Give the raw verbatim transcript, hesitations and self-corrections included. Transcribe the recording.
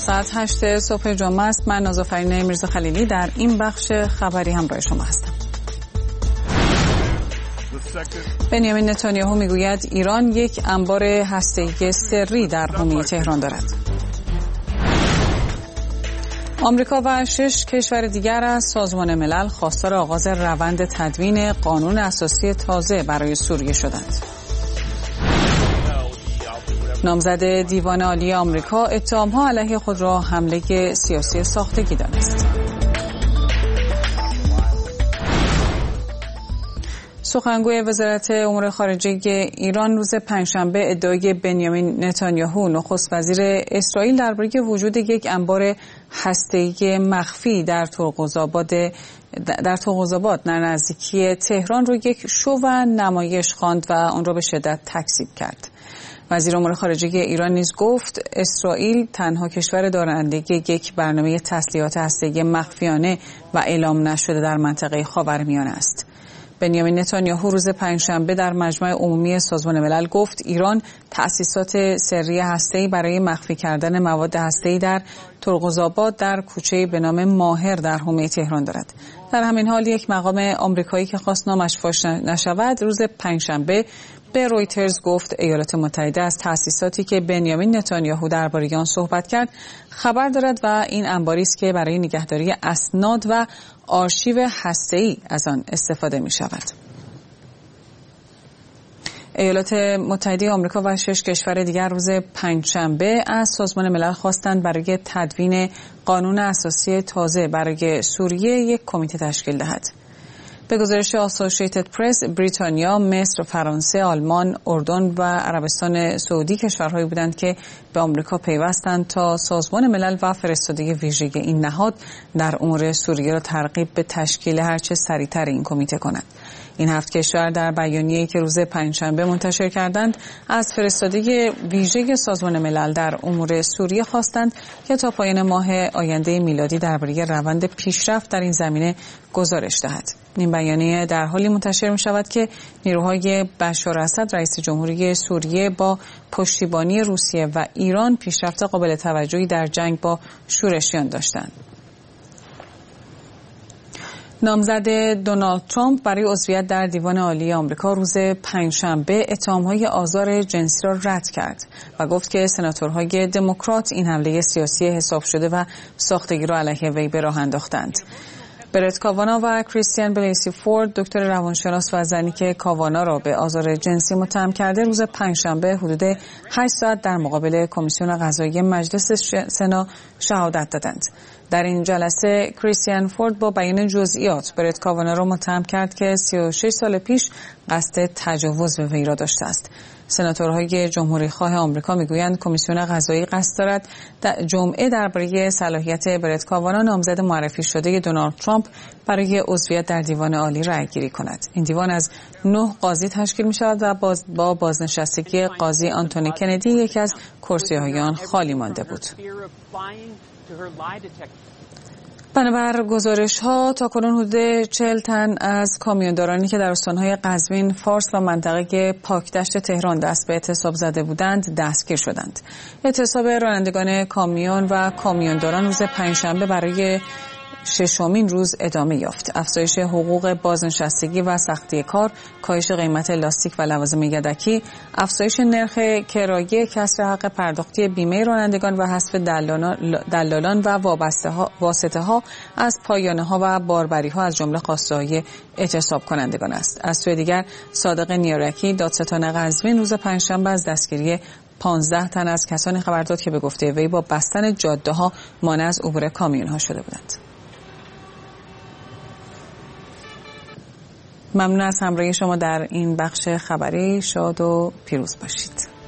ساعت هشت صبح جمعه است. من نازافرین میرزا خلیلی در این بخش خبری همراه شما هستم. بنیامین نتانیاهو میگوید ایران یک انبار هسته‌ای سری در حومه تهران دارد. آمریکا و شش کشور دیگر از سازمان ملل خواستار آغاز روند تدوین قانون اساسی تازه برای سوریه شدند. نامزد دیوان عالی آمریکا اتهام‌ها علیه خود را حمله سیاسی ساختگی دانست. سخنگوی وزارت امور خارجه ایران روز پنجشنبه ادعای بنیامین نتانیاهو نخست وزیر اسرائیل درباره وجود یک انبار هسته‌ای مخفی در ترقزآباد در ترقزآباد در نزدیکی تهران رو یک شو و نمایش خواند و آن را به شدت تکذیب کرد. وزیر امور خارجه ایران نیز گفت اسرائیل تنها کشور دارنده یک برنامه تسلیحات هسته‌ای مخفیانه و اعلام نشده در منطقه خاورمیانه است. بنیامین نتانیاهو روز پنجشنبه در مجمع عمومی سازمان ملل گفت ایران تأسیسات سری هسته‌ای برای مخفی کردن مواد هسته‌ای در ترقزآباد در کوچه‌ای به نام ماهر در حومه تهران دارد. در همین حال یک مقام آمریکایی که خواست نامش فاش نشود روز پنجشنبه به رویترز گفت ایالات متحده از تأسیساتی که بنیامین نتانیاهو درباره آن صحبت کرد خبر دارد و این انباری است که برای نگهداری اسناد و آرشیو هسته‌ای از آن استفاده می شود. ایالات متحده آمریکا و شش کشور دیگر روز پنجشنبه از سازمان ملل خواستند برای تدوین قانون اساسی تازه برای سوریه یک کمیته تشکیل دهد. به گزارش آسوشیتد پرس، بریتانیا، مصر، فرانسه، آلمان، اردن و عربستان سعودی کشورهایی بودند که به آمریکا پیوستند تا سازمان ملل و فرستاده ویژه این نهاد در امور سوریه را ترغیب به تشکیل هرچه سریعتر این کمیته کنند. این هفت کشور در بیانیه‌ای که روز پنجشنبه منتشر کردند از فرستاده ویژه سازمان ملل در امور سوریه خواستند که تا پایان ماه آینده میلادی درباره روند پیشرفت در این زمینه گزارش دهد. این بیانیه در حالی منتشر می شود که نیروهای بشار اسد رئیس جمهوری سوریه با پشتیبانی روسیه و ایران پیشرفت قابل توجهی در جنگ با شورشیان داشتند. نامزد دونالد ترامپ برای عضویت در دیوان عالی آمریکا روز پنجشنبه اتهام‌های آزار جنسی را رد کرد و گفت که سناتورهای دموکرات این حمله سیاسی حساب شده و ساختگی را علیه وی به راه انداختند. برت کاوانا و کریستین بلیسی فورد، دکتر روانشناس و زنی که کاوانا را به آزار جنسی متهم کرده، روز پنجشنبه حدود هشت ساعت در مقابل کمیسیون قضایی مجلس سنا شهادت دادند. در این جلسه کریستین فورد با بیان جزئیات برت کاوانا را متهم کرد که سی و شش سال پیش قصد تجاوز به وی را داشته است. سناتورهای جمهوری خواه آمریکا میگویند کمیسیون قضایی قصد دارد جمعه درباره صلاحیت برت کاوانا نامزد معرفی شده دونالد ترامپ برای عضویت در دیوان عالی رأی گیری کند. این دیوان از نه قاضی تشکیل می شود و باز با بازنشستگی قاضی آنتونی کندی یکی از کرسی‌های آن خالی مانده بود. بنابر گزارش‌ها تاکنون حدود چهل تن از کامیوندارانی که در استان‌های قزوین، فارس و منطقه پاکدشت تهران دست به اعتصاب زده بودند دستگیر شدند. اعتصاب رانندگان کامیون و کامیونداران روز پنجشنبه برای ششمین روز ادامه یافت. افزایش حقوق بازنشستگی و سختی کار، کاهش قیمت لاستیک و لوازم یدکی، افزایش نرخ کرایه، کسر حق پرداختی بیمه رانندگان و حذف دلالان و واسطه ها از پایانه ها و باربری ها از جمله خواسته های اعتصاب کنندگان است. از سوی دیگر صادق نیارکی، دادستان قزوین، روز پنجشنبه از دستگیری پانزده تن از کسانی خبر داد که به گفته وی با بستن جاده ها مانع از عبور کامیون ها شده بودند. ممنون از همراهی شما در این بخش خبری. شاد و پیروز باشید.